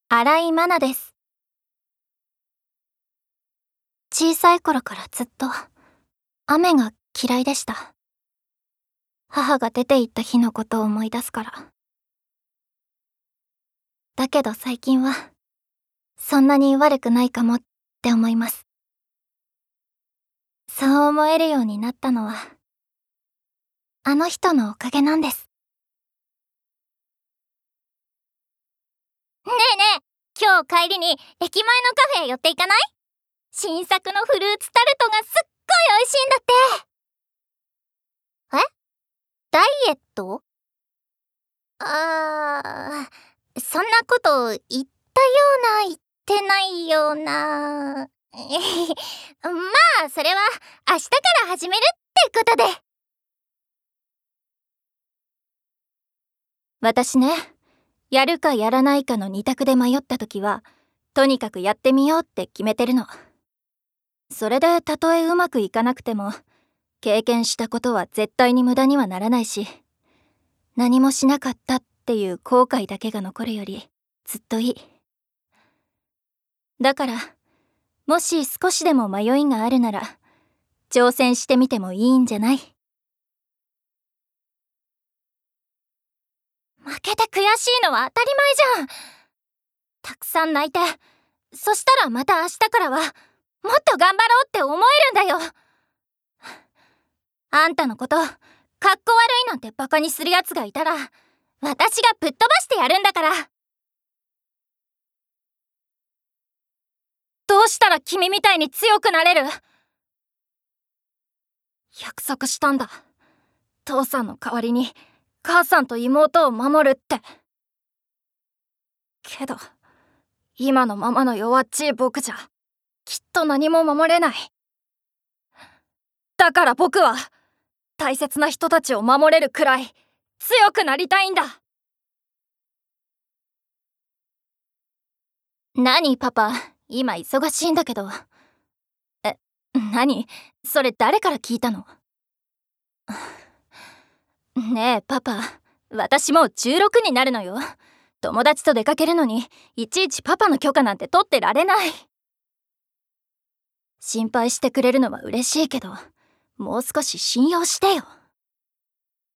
新井真奈です。小さい頃からずっと雨が嫌いでした。母が出て行った日のことを思い出すから。だけど最近はそんなに悪くないかもって思います。そう思えるようになったのはあの人のおかげなんです。ねえねえ、今日帰りに駅前のカフェへ寄っていかない？新作のフルーツタルトがすっごい美味しいんだって。え？ダイエット？そんなこと言ったような言ってないような。まあそれは明日から始めるってことで。私ね、やるかやらないかの二択で迷った時はとにかくやってみようって決めてるの。それでたとえうまくいかなくても経験したことは絶対に無駄にはならないし、何もしなかったっていう後悔だけが残るよりずっといい。だからもし少しでも迷いがあるなら挑戦してみてもいいんじゃない？負けて悔しいのは当たり前じゃん。たくさん泣いて、そしたらまた明日からはもっと頑張ろうって思えるんだよ。あんたのことかっこ悪いなんてバカにするやつがいたら私がぶっ飛ばしてやるんだから。どうしたら君みたいに強くなれる？約束したんだ。父さんの代わりに母さんと妹を守るって。けど今のままの弱っちい僕じゃきっと何も守れない。だから僕は大切な人たちを守れるくらい強くなりたいんだ。何パパ、今忙しいんだけど。何？それ誰から聞いたの？ねえパパ、私もう16になるのよ。友達と出かけるのにいちいちパパの許可なんて取ってられない。心配してくれるのは嬉しいけど、もう少し信用してよ。